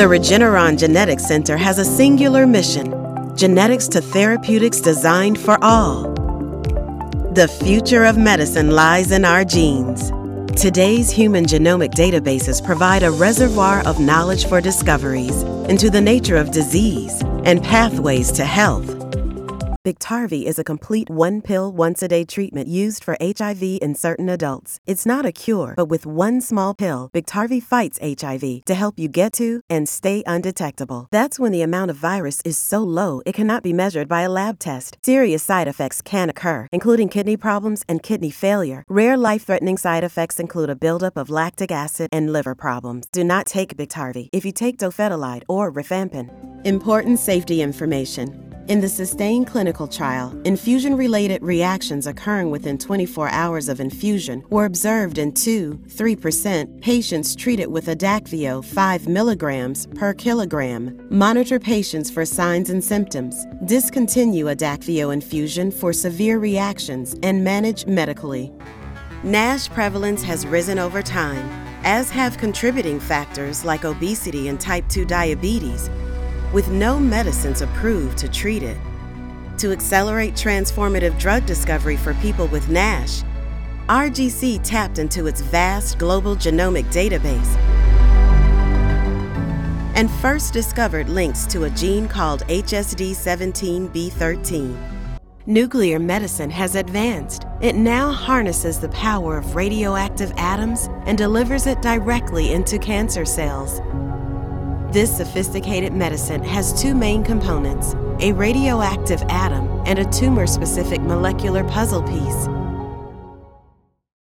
The Regeneron Genetics Center has a singular mission: genetics to therapeutics designed for all. The future of medicine lies in our genes. Today's human genomic databases provide a reservoir of knowledge for discoveries into the nature of disease and pathways to health. Biktarvy is a complete one-pill, once-a-day treatment used for HIV in certain adults. It's not a cure, but with one small pill, Biktarvy fights HIV to help you get to and stay undetectable. That's when the amount of virus is so low it cannot be measured by a lab test. Serious side effects can occur, including kidney problems and kidney failure. Rare life-threatening side effects include a buildup of lactic acid and liver problems. Do not take Biktarvy if you take dofetilide or rifampin. Important safety information. In the SUSTAIN clinical trial, infusion-related reactions occurring within 24 hours of infusion were observed in 2-3% patients treated with Adakveo 5 milligrams per kilogram. Monitor patients for signs and symptoms. Discontinue Adakveo infusion for severe reactions and manage medically. NASH prevalence has risen over time, as have contributing factors like obesity and type 2 diabetes, with no medicines approved to treat it. To accelerate transformative drug discovery for people with NASH, RGC tapped into its vast global genomic database and first discovered links to a gene called HSD17B13. Nuclear medicine has advanced. It now harnesses the power of radioactive atoms and delivers it directly into cancer cells. This sophisticated medicine has two main components: a radioactive atom and a tumor-specific molecular puzzle piece.